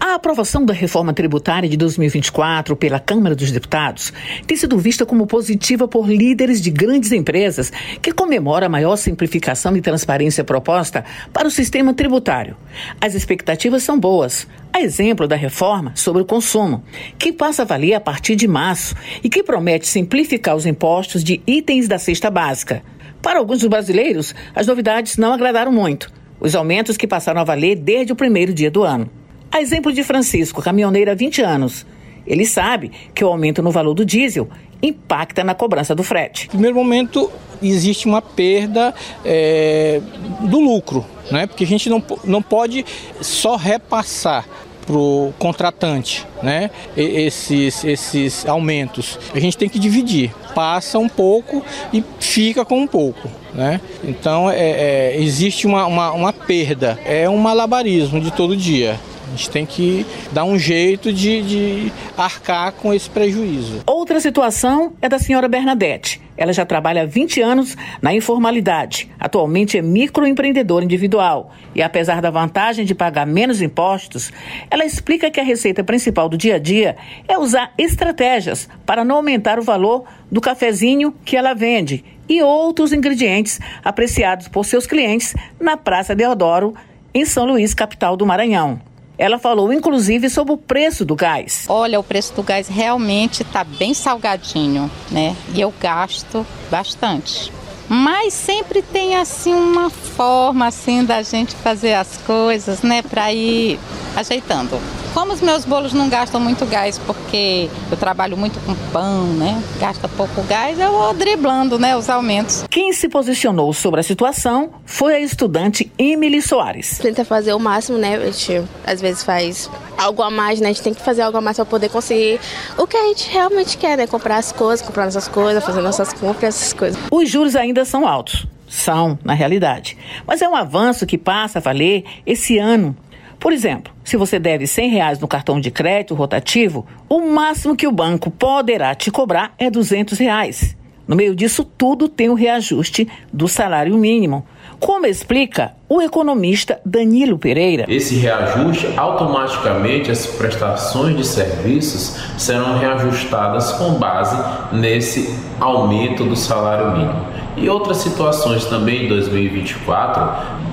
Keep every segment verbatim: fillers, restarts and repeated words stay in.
A aprovação da reforma tributária de dois mil e vinte e quatro pela Câmara dos Deputados tem sido vista como positiva por líderes de grandes empresas que comemoram a maior simplificação e transparência proposta para o sistema tributário. As expectativas são boas. A exemplo da reforma sobre o consumo, que passa a valer a partir de março e que promete simplificar os impostos de itens da cesta básica. Para alguns dos brasileiros, as novidades não agradaram muito. Os aumentos que passaram a valer desde o primeiro dia do ano. A exemplo de Francisco, caminhoneiro há vinte anos. Ele sabe que o aumento no valor do diesel impacta na cobrança do frete. No primeiro momento, existe uma perda é, do lucro, né? Porque a gente não, não pode só repassar para o contratante, né? esses, esses aumentos. A gente tem que dividir. Passa um pouco e fica com um pouco, né? Então, é, é, existe uma, uma, uma perda. É um malabarismo de todo dia. A gente tem que dar um jeito de, de arcar com esse prejuízo. Outra situação é da senhora Bernadette. Ela já trabalha há vinte anos na informalidade. Atualmente é microempreendedora individual. E apesar da vantagem de pagar menos impostos, ela explica que a receita principal do dia a dia é usar estratégias para não aumentar o valor do cafezinho que ela vende e outros ingredientes apreciados por seus clientes na Praça Deodoro, em São Luís, capital do Maranhão. Ela falou, inclusive, sobre o preço do gás. Olha, o preço do gás realmente está bem salgadinho, né? E eu gasto bastante. Mas sempre tem, assim, uma forma, assim, da gente fazer as coisas, né? Para ir ajeitando. Como os meus bolos não gastam muito gás, porque eu trabalho muito com pão, né? Gasta pouco gás, eu vou driblando, né, os aumentos. Quem se posicionou sobre a situação foi a estudante Emily Soares. Tenta fazer o máximo, né? A gente às vezes faz algo a mais, né? A gente tem que fazer algo a mais para poder conseguir o que a gente realmente quer, né? Comprar as coisas, comprar nossas coisas, fazer nossas compras, essas coisas. Os juros ainda são altos. São, na realidade. Mas é um avanço que passa a valer esse ano. Por exemplo, se você deve cem reais no cartão de crédito rotativo, o máximo que o banco poderá te cobrar é duzentos reais. No meio disso tudo tem o reajuste do salário mínimo, como explica o economista Danilo Pereira. Esse reajuste, automaticamente as prestações de serviços serão reajustadas com base nesse aumento do salário mínimo. E outras situações também em dois mil e vinte e quatro,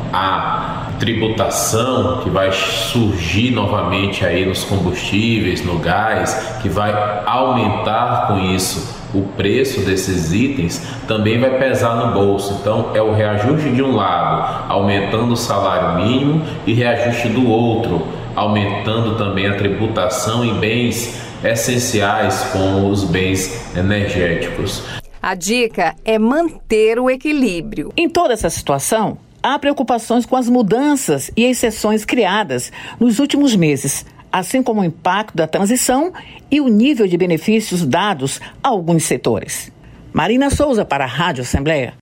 a tributação que vai surgir novamente aí nos combustíveis, no gás, que vai aumentar com isso o preço desses itens, também vai pesar no bolso. Então é o reajuste de um lado, aumentando o salário mínimo, e reajuste do outro, aumentando também a tributação em bens essenciais como os bens energéticos. A dica é manter o equilíbrio. Em toda essa situação, há preocupações com as mudanças e exceções criadas nos últimos meses, assim como o impacto da transição e o nível de benefícios dados a alguns setores. Marina Souza para a Rádio Assembleia.